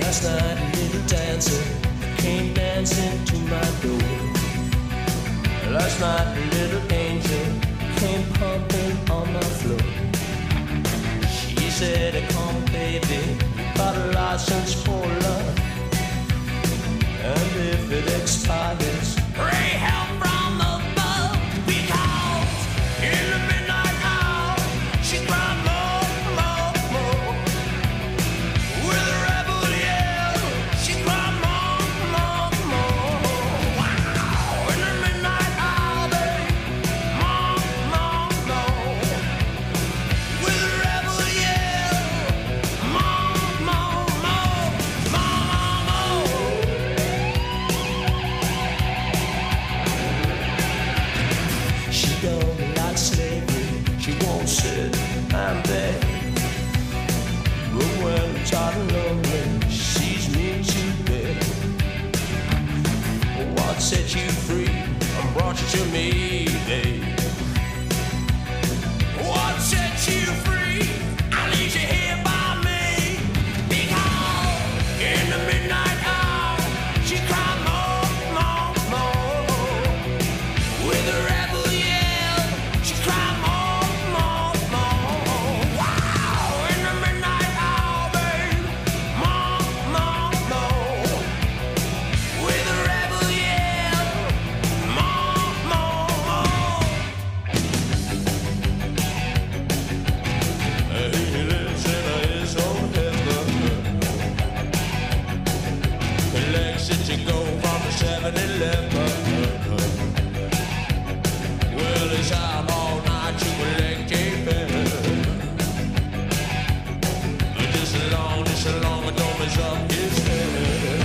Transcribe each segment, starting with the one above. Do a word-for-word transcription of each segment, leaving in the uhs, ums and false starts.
Last night a little dancer came dancing to my door. Last night a little angel came pumping on my floor. She said, come baby, you got a license for love, and if it expires, pray help from above. Because in the midnight hour she cried more, more, more. With a rebel yell she cried more, more, more. Wow. In the midnight hour, babe, more, more, more. With a rebel yell, more, more, more, more, more. She don't like slavery, she won't sit and beg. But when I'm tired and lonely, she sees me to bed. What set you free and brought you to me, babe? What set you free and leaves you here by me? Because in the midnight hour she cried more, more, more. With a rebel yell she cried more, more, more. Wow. In the midnight hour, babe, more, more, more. With a rebel yell, more, more, more. He lives in his own heaven. Legs that you go from the seven eleven. Well, he's out all night, you will leg keeping. Just as long, just as long as don't mess up his head.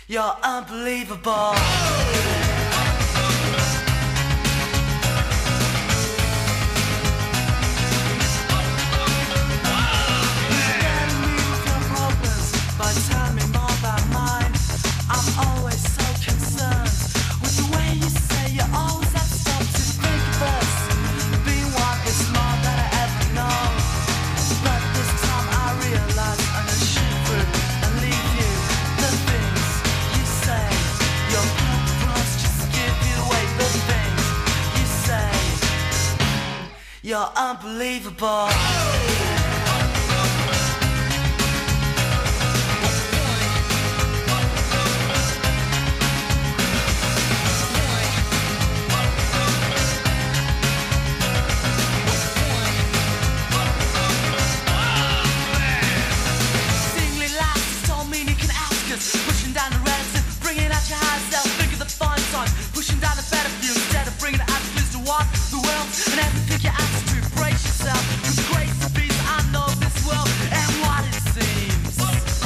You're unbelievable. You're unbelievable. Singly laughs don't mean you can ask us. Pushing down the relative, bringing out your high self. Think of the fun song, pushing down the better view instead of bringing it out to walk the world and everything you ask to brace yourself. With grace and peace, I know this world and what it seems.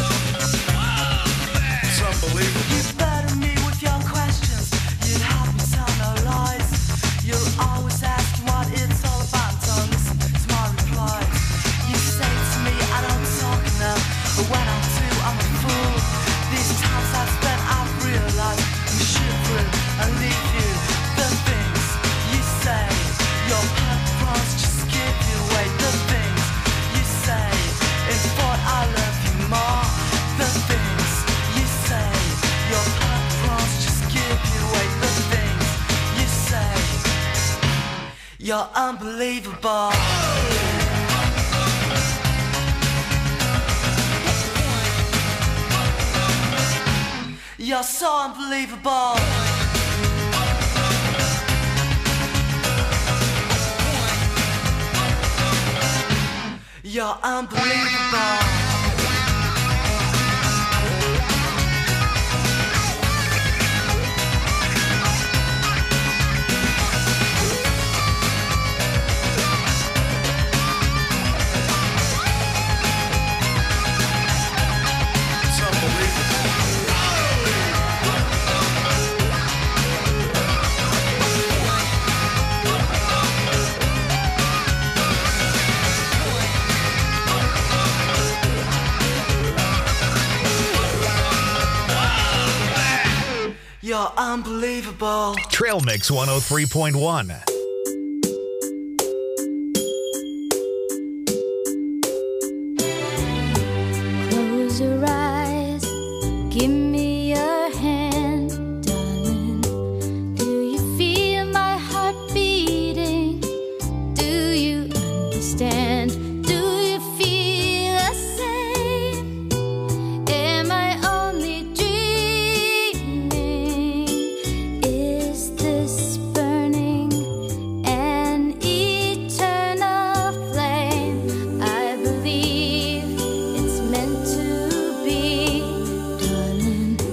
It's unbelievable. You burden me with your questions. You help me tell no lies. You're always asking what it's all about. Don't listen to my replies. You say to me I don't talk enough, but when I do, I'm a fool. These times I've spent, I've realized I'm shivering and leave you. The things you say, your purpose just give you away. The things you say, it's what I love you more. The things you say, your purpose just give you away. The things you say, you're unbelievable. You're so unbelievable. You're unbelievable. You're unbelievable. Trail Mix one oh three point one. Close your eyes, give me your hand, darling. Do you feel my heart beating? Do you understand? Do you feel the same? Am I only dreaming? Is this burning an eternal flame? I believe it's meant to be, darling.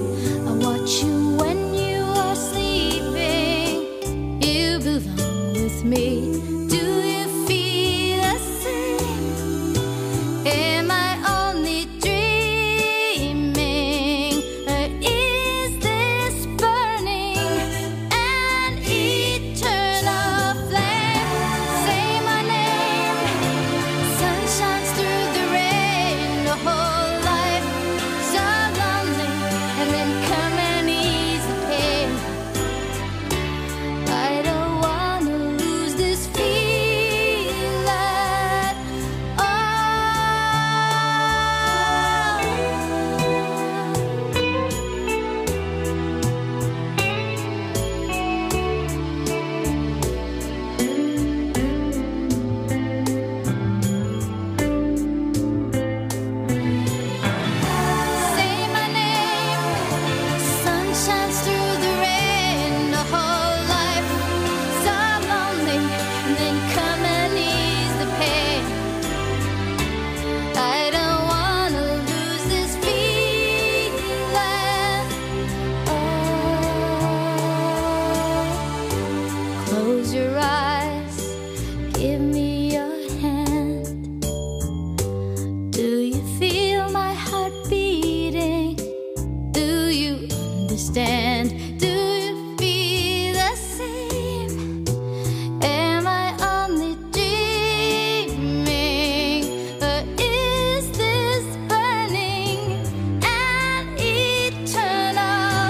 understand. Do you feel the same? Am I only dreaming? Or is this burning an eternal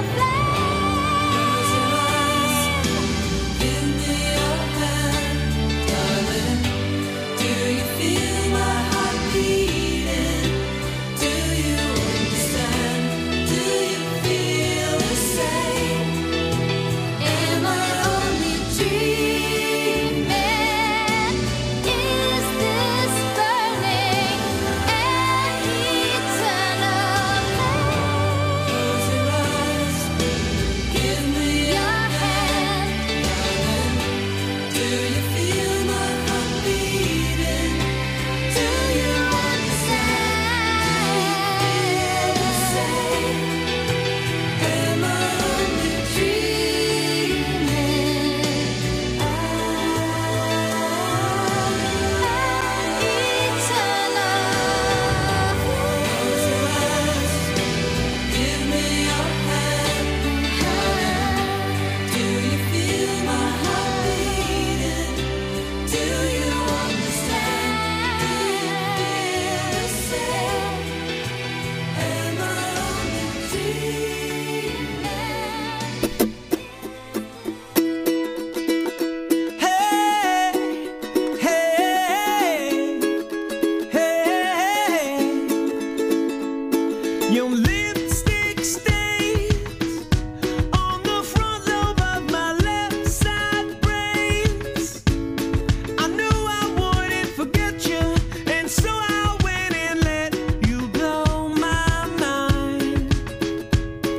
flame? Give me your hand, darling. Do you feel my heart beating? Do you understand? Do you feel the same? Am I only dreaming? Is this burning an eternal flame? Close your eyes. Give me Your hand, Do you feel my heart beating? do you understand? Am I only dreaming? Give me your hand. Do you feel my heart beating? Do you understand? Do you feel the same? Am I only dreaming? Hey, hey, hey. Your lipstick stains on the front lobe of my left side brains. I knew I wouldn't forget you, and so I went and let you blow my mind.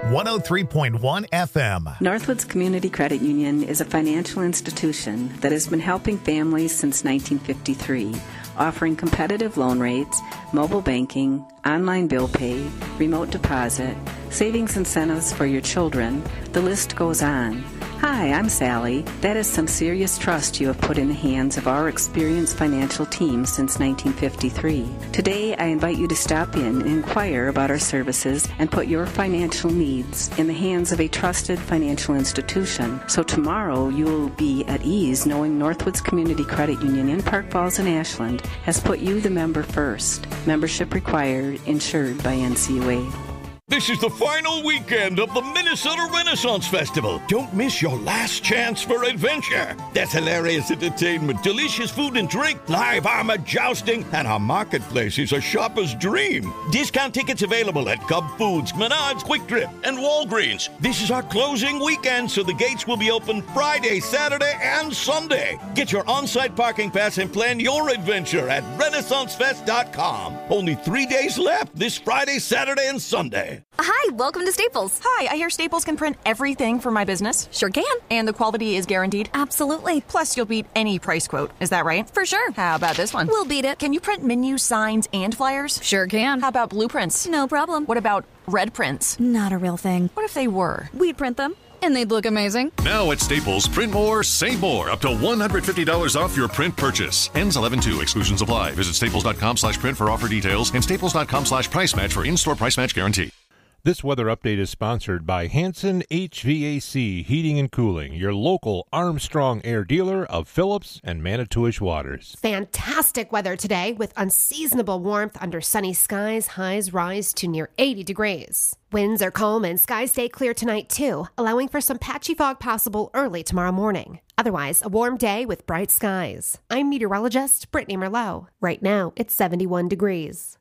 one oh three point one F M. Northwoods Community Credit Union is a financial institution that has been helping families since nineteen fifty-three, offering competitive loan rates, mobile banking, online bill pay, remote deposit, savings incentives for your children. The list goes on. Hi, I'm Sally. That is some serious trust you have put in the hands of our experienced financial team since nineteen fifty-three. Today, I invite you to stop in and inquire about our services and put your financial needs in the hands of a trusted financial institution. So tomorrow, you will be at ease knowing Northwoods Community Credit Union in Park Falls and Ashland has put you, the member, first. Membership required, insured by N C U A. This is the final weekend of the Minnesota Renaissance Festival. Don't miss your last chance for adventure. There's hilarious entertainment, delicious food and drink, live armor jousting, and our marketplace is a shopper's dream. Discount tickets available at Cub Foods, Menards, Quick Trip, and Walgreens. This is our closing weekend, so the gates will be open Friday, Saturday, and Sunday. Get your on-site parking pass and plan your adventure at renaissance fest dot com. Only three days left this Friday, Saturday, and Sunday. Hi, welcome to Staples. Hi, I hear Staples can print everything for my business. Sure can. And the quality is guaranteed? Absolutely. Plus, you'll beat any price quote. Is that right? For sure. How about this one? We'll beat it. Can you print menus, signs, and flyers? Sure can. How about blueprints? No problem. What about red prints? Not a real thing. What if they were? We'd print them. And they'd look amazing. Now at Staples, print more, save more. Up to one hundred fifty dollars off your print purchase. Ends eleven two. Exclusions apply. Visit staples.com slash print for offer details and staples.com slash price match for in-store price match guarantee. This weather update is sponsored by Hanson H V A C Heating and Cooling, your local Armstrong Air dealer of Phillips and Manitowish waters. Fantastic weather today with unseasonable warmth under sunny skies. Highs rise to near eighty degrees. Winds are calm and skies stay clear tonight too, allowing for some patchy fog possible early tomorrow morning. Otherwise, a warm day with bright skies. I'm meteorologist Brittany Merlot. Right now, it's seventy-one degrees.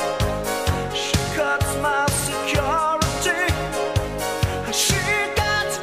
She got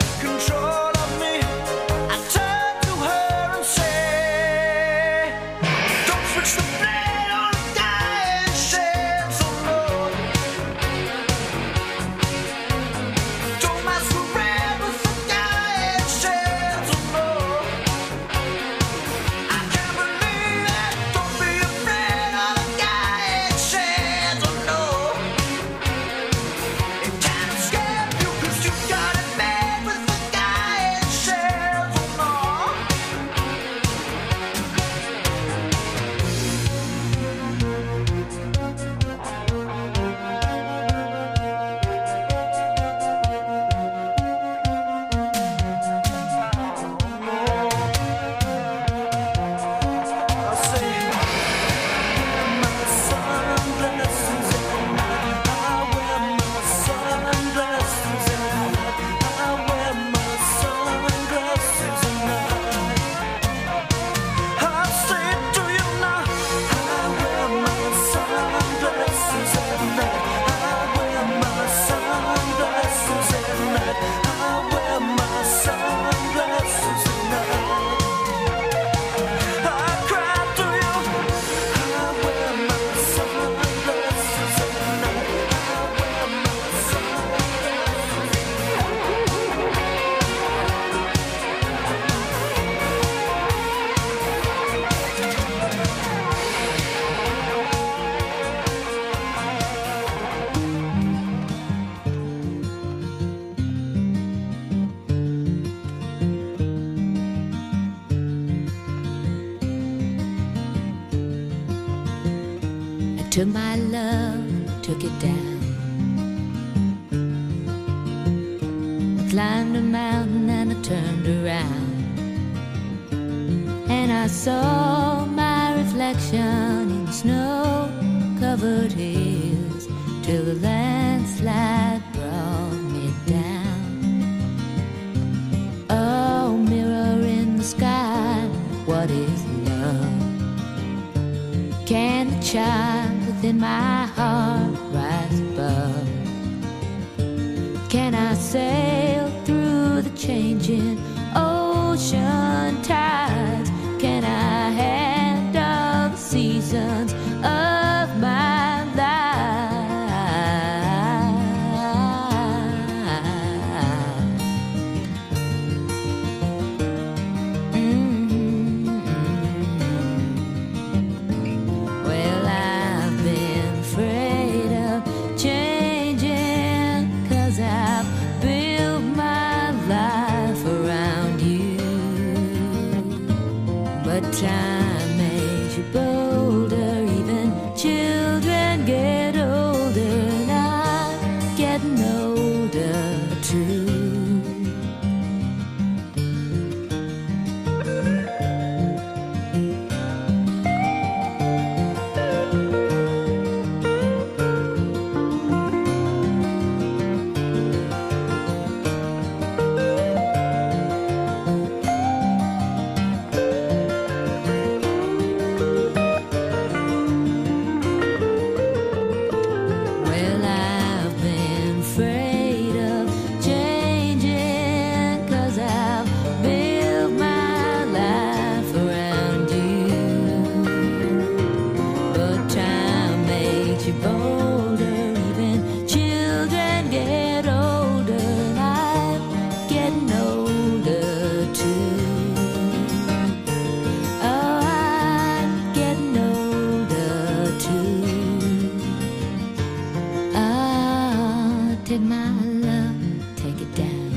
took my love, took it down. I climbed a mountain and I turned around, and I saw my reflection in snow-covered hills till the landslide brought me down. Oh, mirror in the sky, what is love? Can the child within my heart rise above? Can I sail through the changing ocean tides? Can I handle the seasons of my life? Mm-hmm. Well, I've been afraid of changing, 'cause I've built my life around you. But time makes you bolder, even children get older, and I'm getting older too. Well, I've been afraid of changing, 'cause I've built my life around you. But time makes you bolder, even children get older, and I'm getting older too. Oh, I'm getting older too. Ah, take my love, take it down.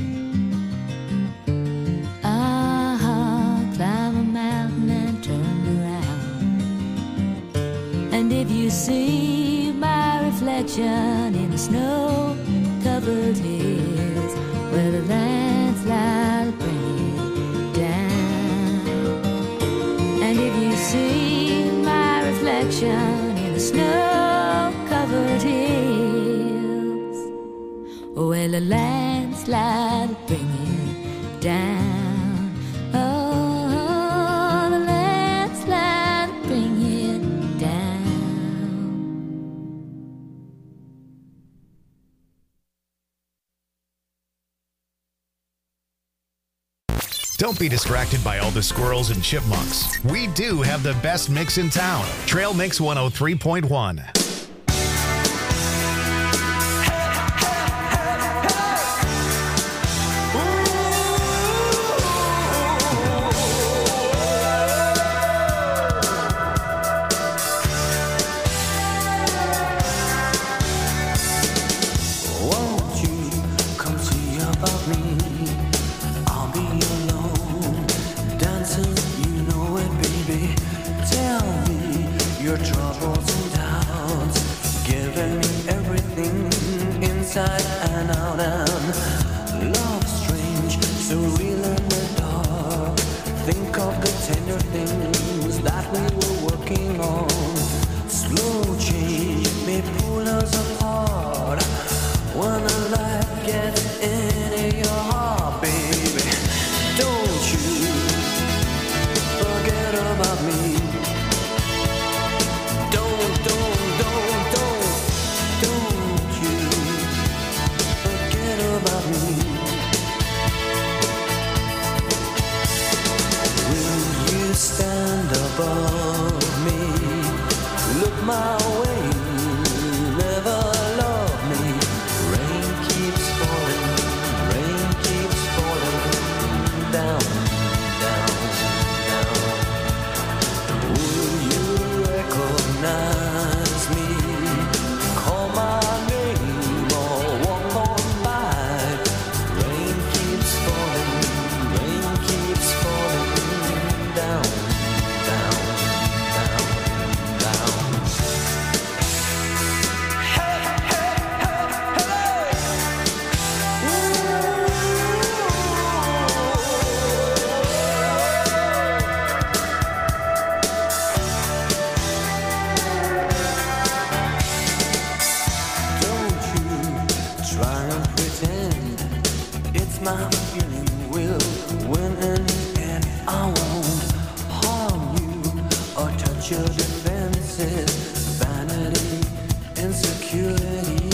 Ah, climb a mountain and turn around. And if you see my reflection in the snow-covered hills, where the landslide will bring it down. And if you see my reflection in the snow-covered hills, well, the landslide will bring it down. Oh, the landslide will bring it down. Don't be distracted by all the squirrels and chipmunks. We do have the best mix in town. Trail Mix one oh three point one. Won't you come see about me? I'll be alone, dancing, you know it, baby. Tell me your troubles and doubts, giving me everything inside and out. And love strange, so real in the dark. Think of the tender things that we were working on. Slow change may pull us apart when the light gets into your heart, baby. Don't you forget about me. Don't, don't, don't, don't, don't you forget about me. Will you stand above me? Look my way, never love me. Rain keeps It's my feeling we'll win in the end. I won't harm you or touch your defenses. Vanity, insecurity.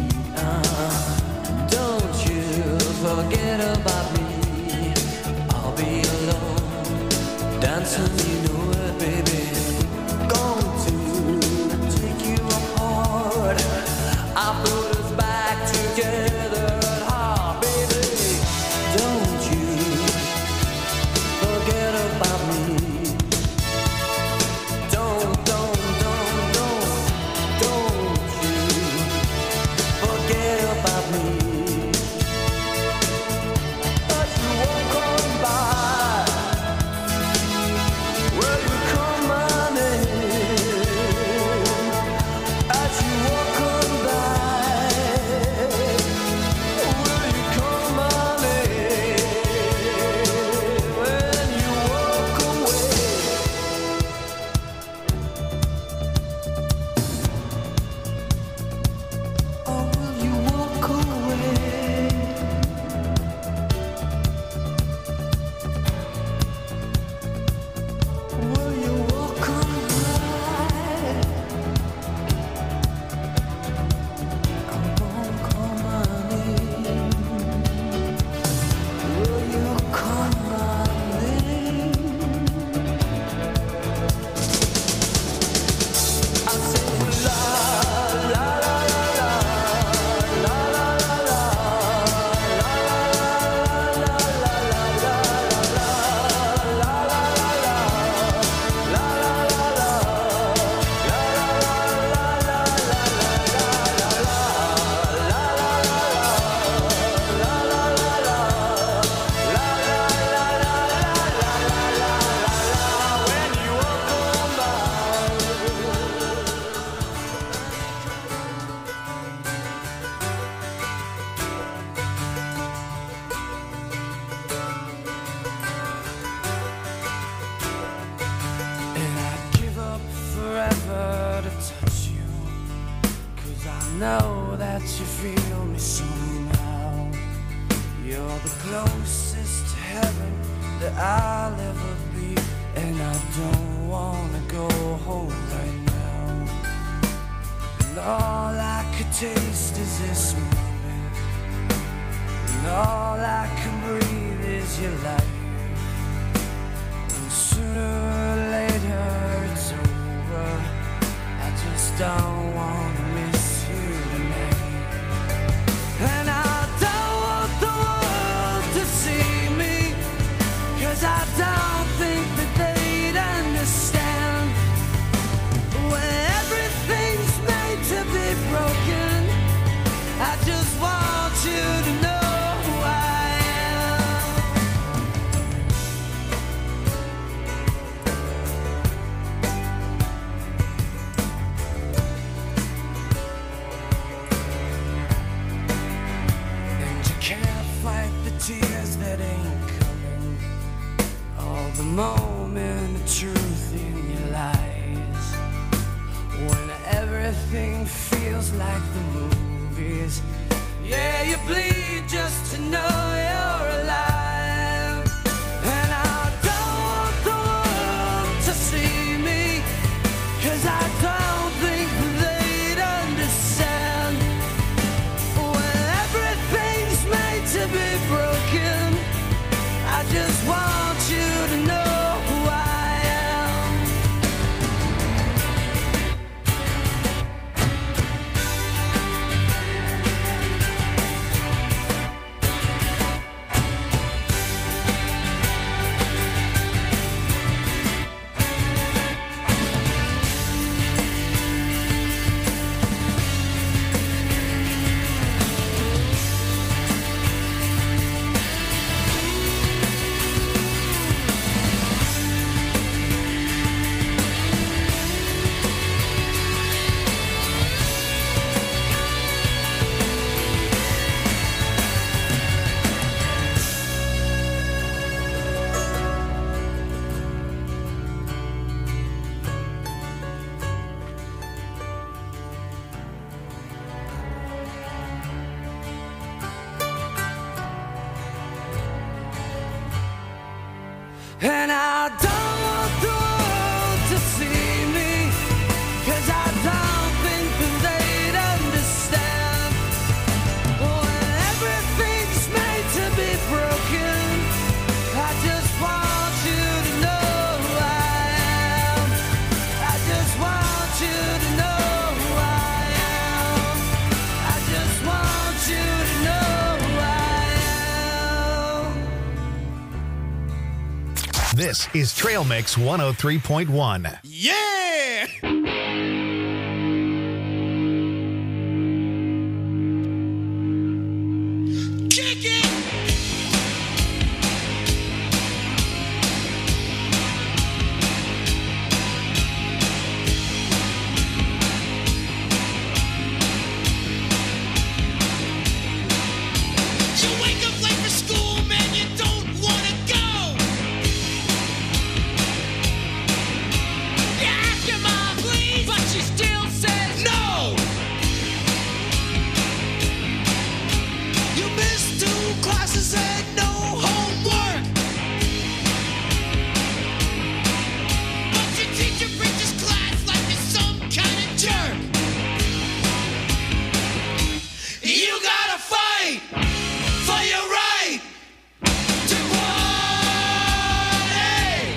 Uh, don't you forget about me. I'll be alone, dancing, you know it, baby. Going to take you apart. I put us back together at heart, baby. Don't you forget about me. Don't, don't, don't, don't, don't you forget about me. As you walk on by, will you call my name? As you walk on by, will you call my name? When you walk away, or will you walk away? Will you walk on by? Come on, call my name. Will you call my name? I say la la la la la la la la la la la And I'd give up forever to touch you, 'cause I know that you feel me somehow. You're the closest to heaven that I'll ever be, and I don't wanna go home right now. And all I could taste is this moment, and all I can breathe is your life. And sooner or later it's over. I just don't wanna miss you tonight. And I don't want the world to see me, 'cause I don't think that they'd understand. When everything's made to be broken, I just want you to know who I am. And you can't fight the tears that ain't coming, all the moment of truth in your lies. When everything feels like the movies, yeah, you bleed just to know you're alive. And I don't want the world to see me, 'cause I don't think they'd understand. When everything's made to be broken, I just want you to know who I am. This is Trail Mix one oh three point one. Yeah! Kick it! You wake up late for school, man, you don't wanna go. You ask your mom, please, but she still says no. You missed two classes and no homework. But your teacher preaches class like you're some kind of jerk. You gotta fight for your right to party.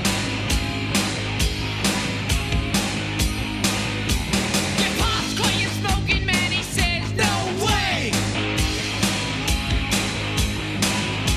Your pops caught you smoking, man, he says no way.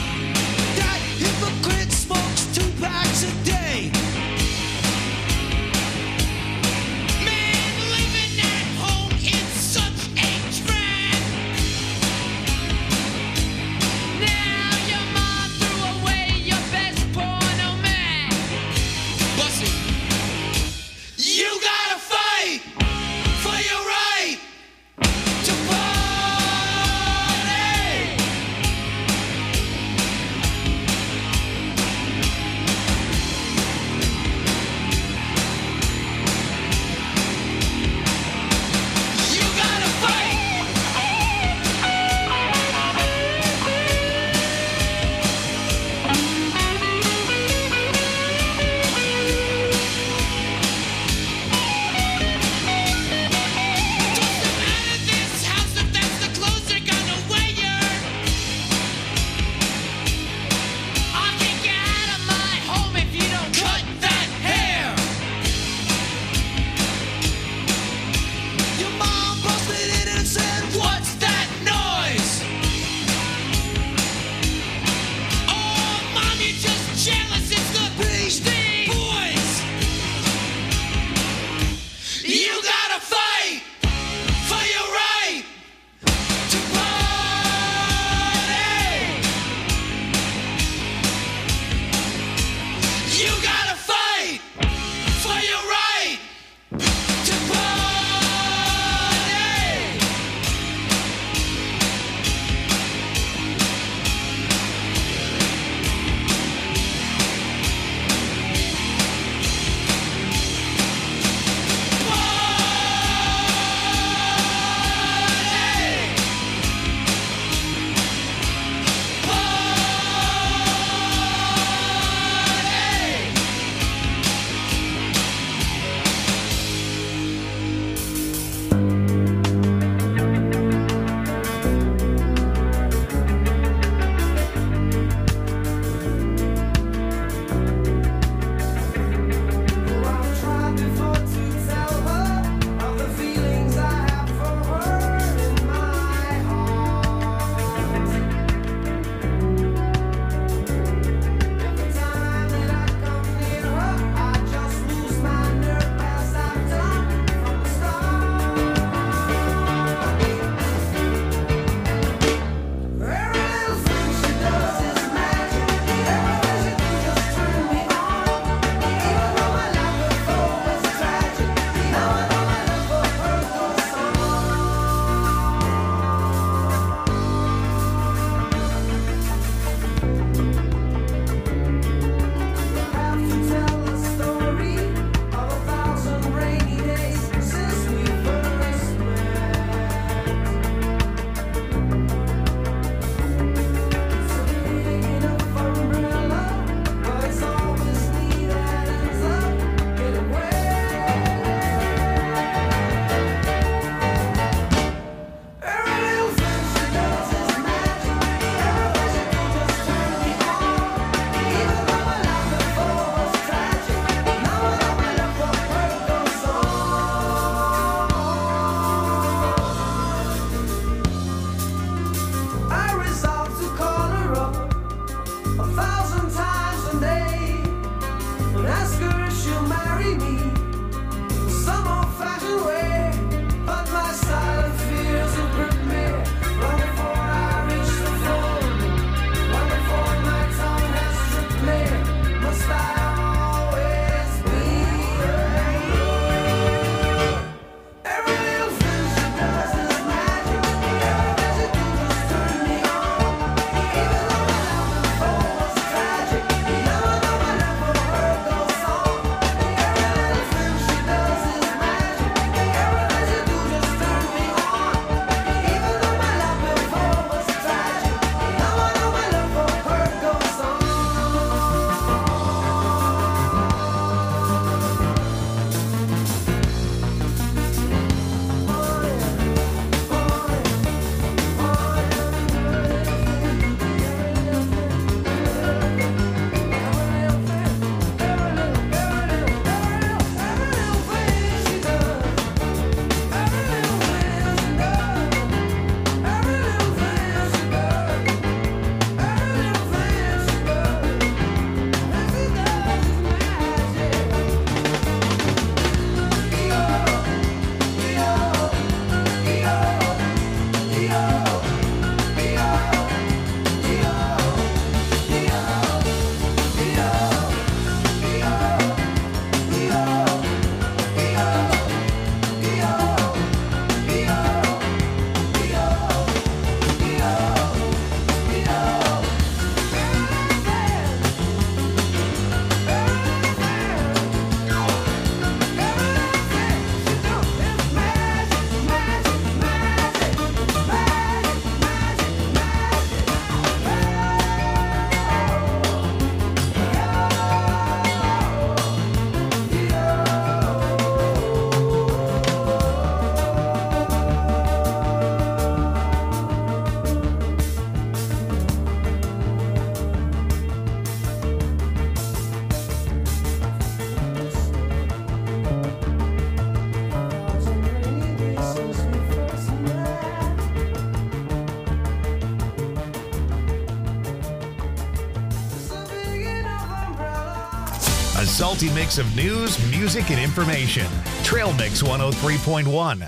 A salty mix of news, music, and information. Trail Mix one oh three point one.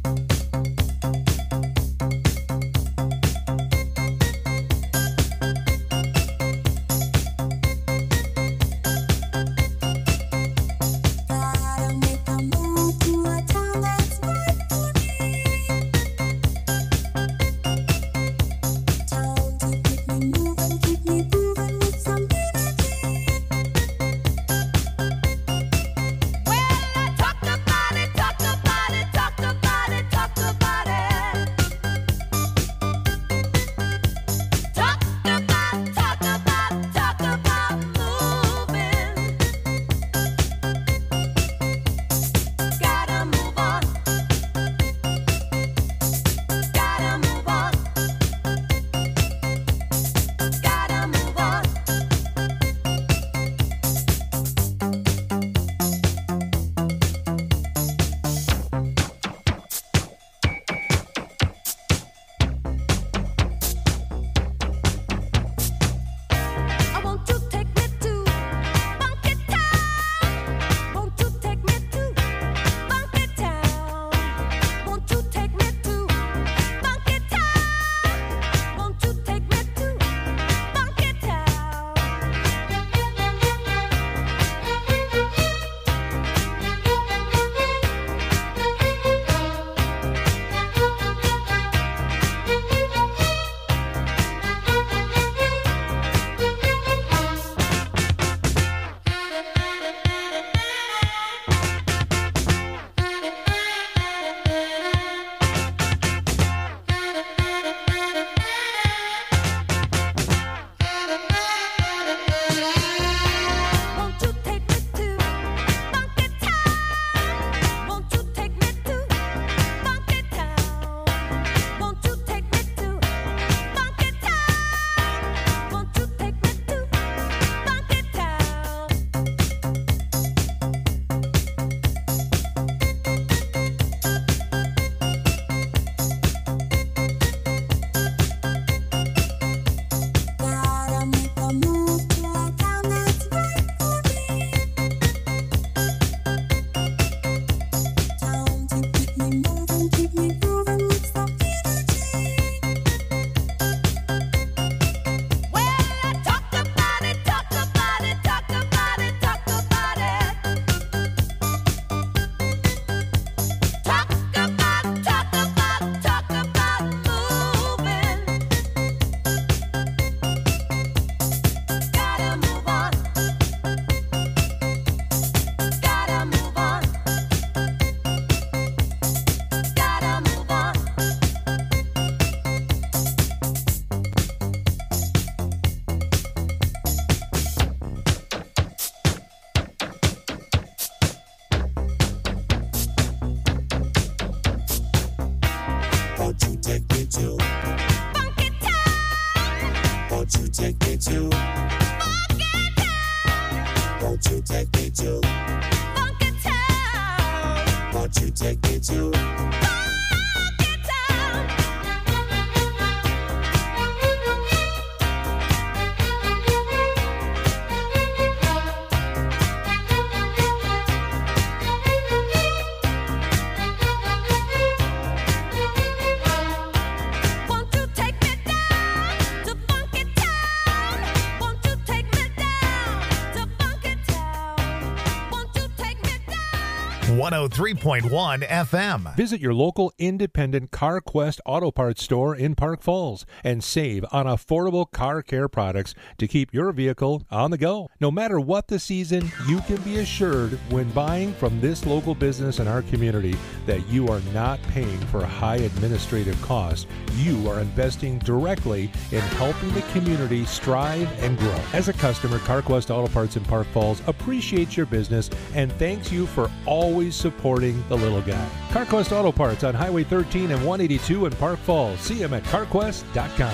one oh three point one F M. Visit your local independent CarQuest Auto Parts store in Park Falls and save on affordable car care products to keep your vehicle on the go. No matter what the season, you can be assured when buying from this local business in our community that you are not paying for high administrative costs. You are investing directly in helping the community strive and grow. As a customer, CarQuest Auto Parts in Park Falls appreciates your business and thanks you for always supporting the little guy. CarQuest Auto Parts on Highway thirteen and one eighty-two in Park Falls. See them at carquest dot com.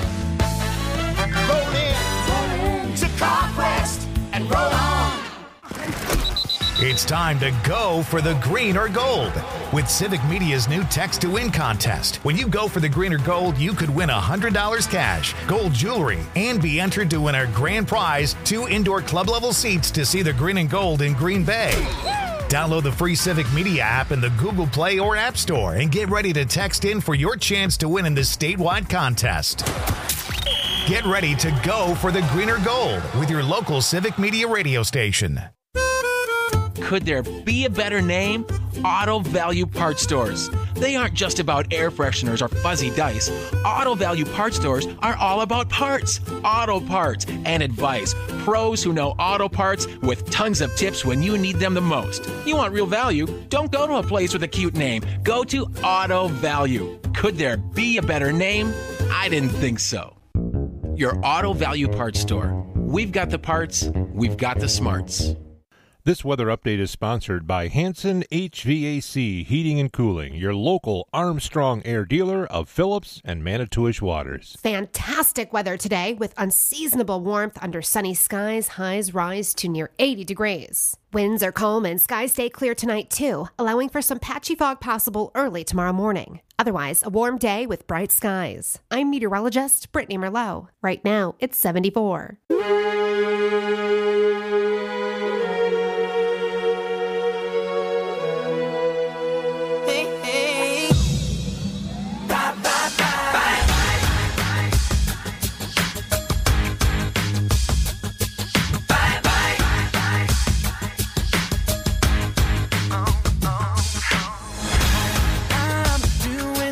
Roll in, roll in to CarQuest and roll on. It's time to go for the green or gold with Civic Media's new Text to Win contest. When you go for the green or gold, you could win one hundred dollars cash, gold jewelry, and be entered to win our grand prize, two indoor club-level seats to see the green and gold in Green Bay. Download the free Civic Media app in the Google Play or App Store and get ready to text in for your chance to win in this statewide contest. Get ready to go for the green or gold with your local Civic Media radio station. Could there be a better name? Auto Value Parts Stores. They aren't just about air fresheners or fuzzy dice. Auto Value Parts Stores are all about parts, auto parts, and advice. Pros who know auto parts with tons of tips when you need them the most. You want real value? Don't go to a place with a cute name. Go to Auto Value. Could there be a better name? I didn't think so. Your Auto Value Parts Store. We've got the parts, we've got the smarts. This weather update is sponsored by Hanson H V A C Heating and Cooling, your local Armstrong Air dealer of Phillips and Manitowish waters. Fantastic weather today with unseasonable warmth under sunny skies. Highs rise to near eighty degrees. Winds are calm and skies stay clear tonight too, allowing for some patchy fog possible early tomorrow morning. Otherwise, a warm day with bright skies. I'm meteorologist Brittany Merlot. Right now, it's seventy-four.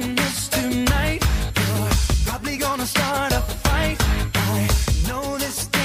Start a fight. I know this.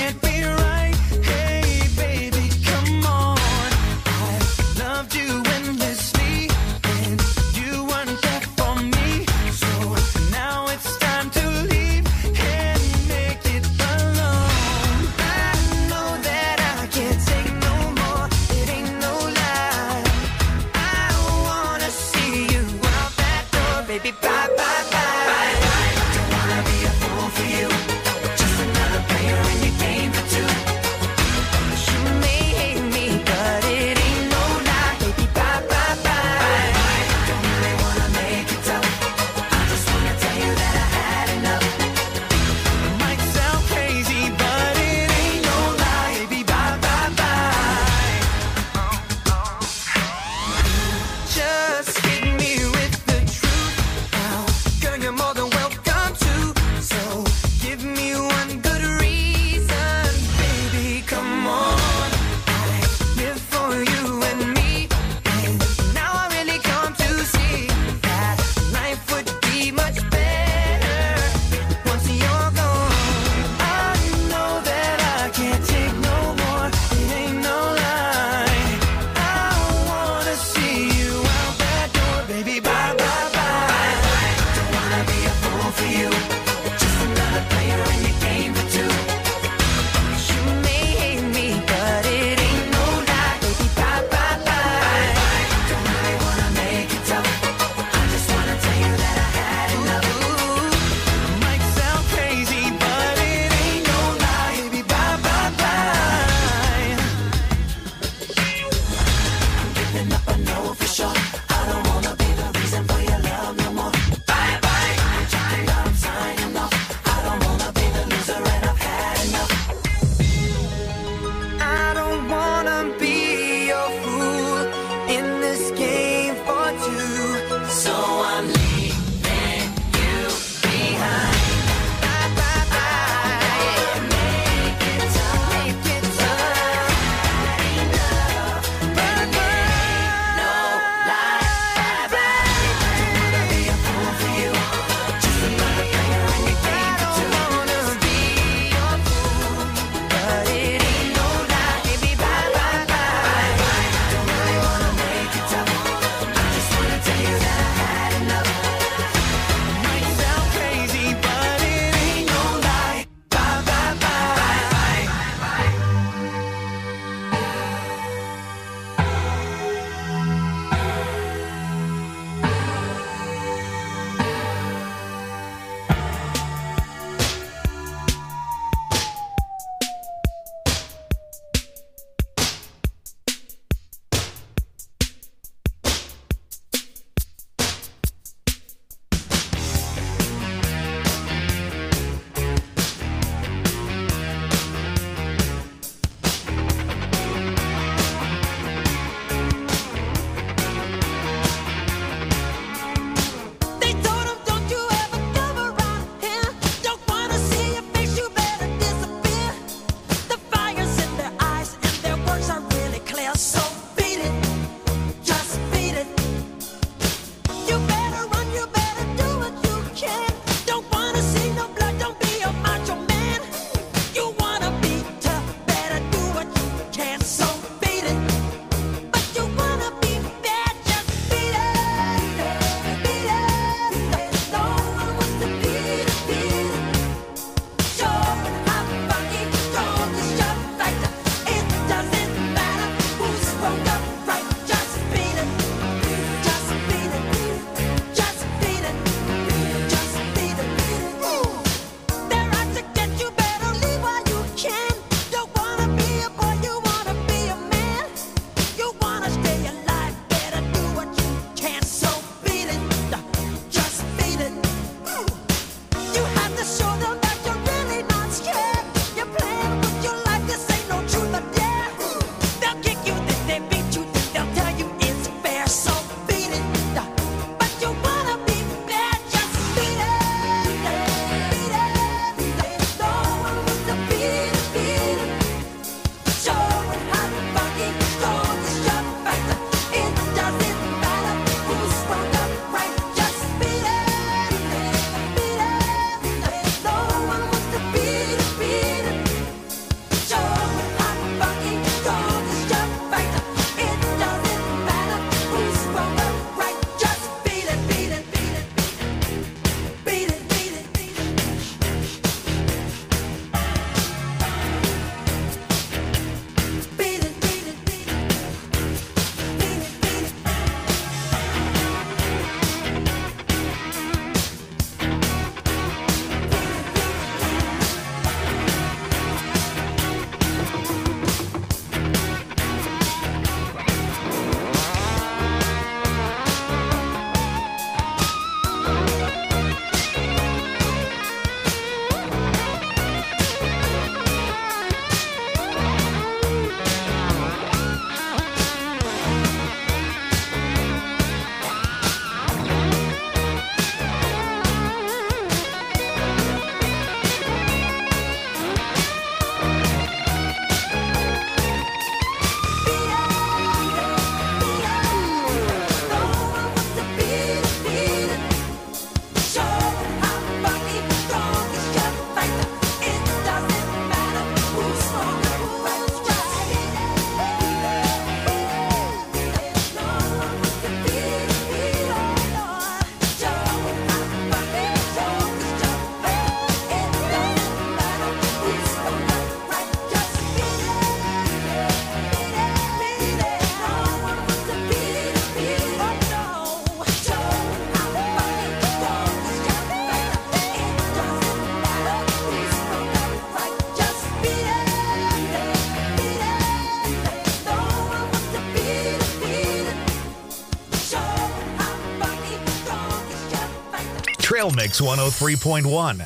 Trail Mix one oh three point one.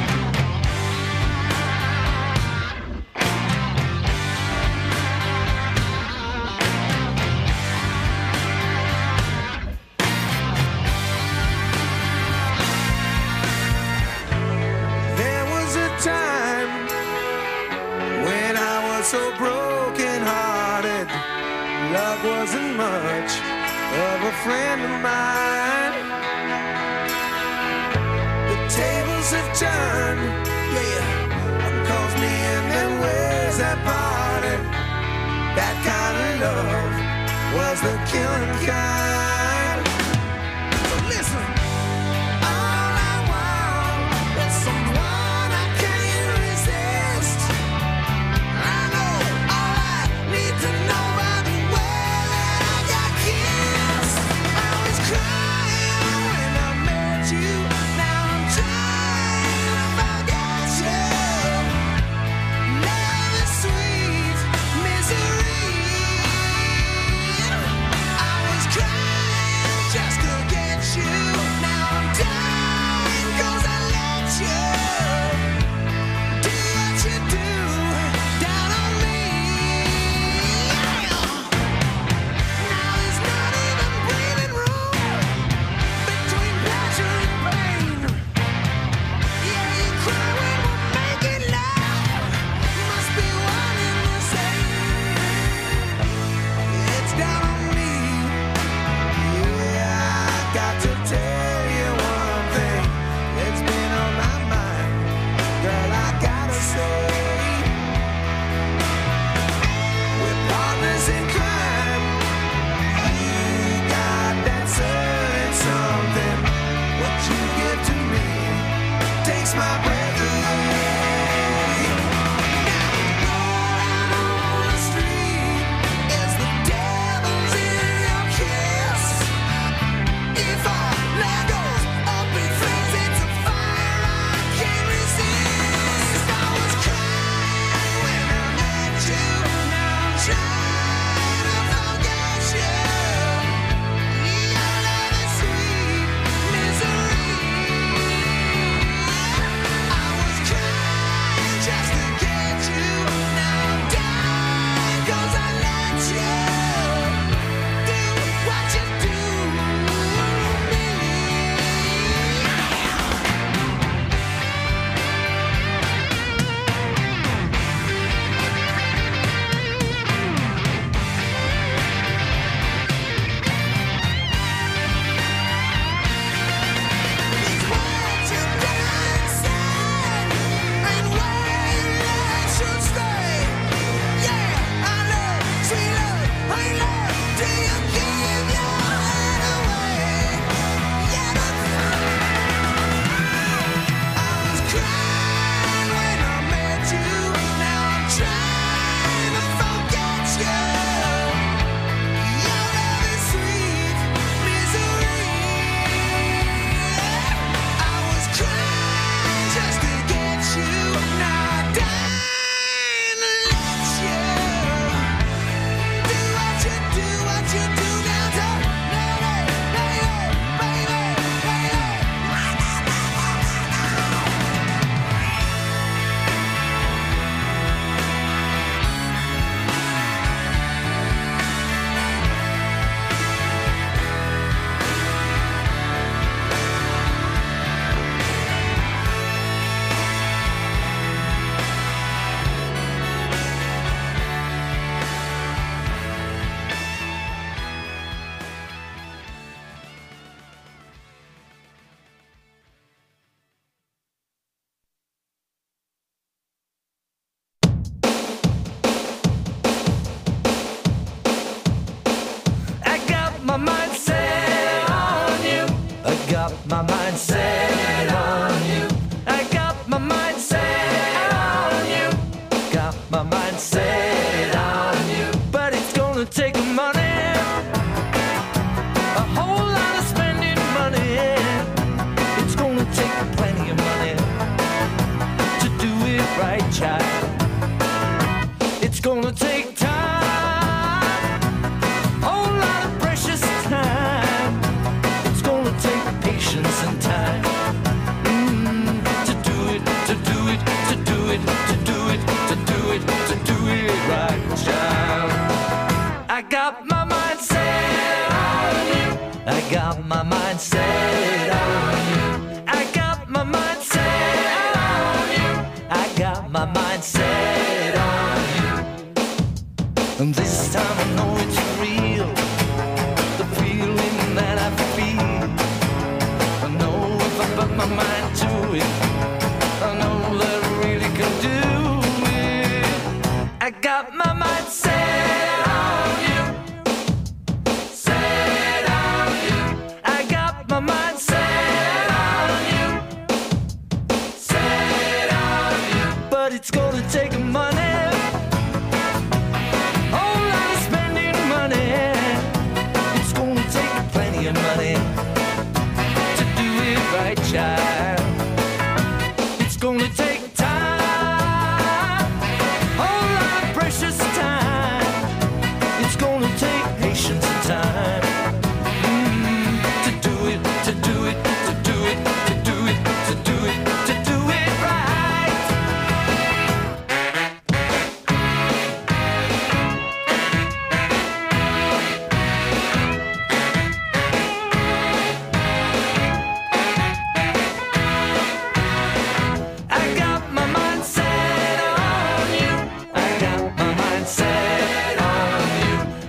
There was a time when I was so broken hearted. Love wasn't much of a friend of mine. The tables have turned, yeah, cause me and them ways that parted. That kind of love was the killing kind. So listen, all I want is someone I can't resist. I know all I need to know about the way that I got kissed. I was crying when I met you. Now I'm trying to forget you. Love is sweet misery. I was crying just to get you. Now I'm dying 'cause I let you do what you do down on me. Now there's not even breathing room between pleasure and pain. Yeah, you cry when we're making love. Must be one and the same. It's down on me. Yeah, I got to tell you one thing. It's been on my mind. Girl, I gotta say, we're partners in crime. You got that certain something. What you give to me takes my breath away. Out on the street is the devil's in your kiss. If I let go up in flames, it's a fire I can't resist. I was crying when I met you. Now I'm trying to forget you. Your love is sweet misery. I was crying just to get you. Now I'm dying 'cause I let you do what you do to me. These words you done said and where should stay. Yeah, I love, sweet love, I love. Do you give your heart away? Yeah, but I was crying when I met you. Now I'm trying to forget you. Your love is sweet misery. I was crying just to get you. Now I'm dying to let you do what you do, what you do now to baby, baby, baby, I got my mind set on you. I got my mind set on you. I got my mind set on you. Got my mind set on you. But it's gonna take money, a whole lot of spending money. It's gonna take plenty of money to do it right, child. It's gonna take time, whole lot of precious time. It's gonna take patience and time. I got my mind set on you. I got my mind set on you. I got my mind set on you. And this time I know it's real, the feeling that I feel. I know if I put my mind to it, I know that I really can do it. I got my mind set on you. Set on you. I got my mind set on you. Set on you. But it's gonna take money.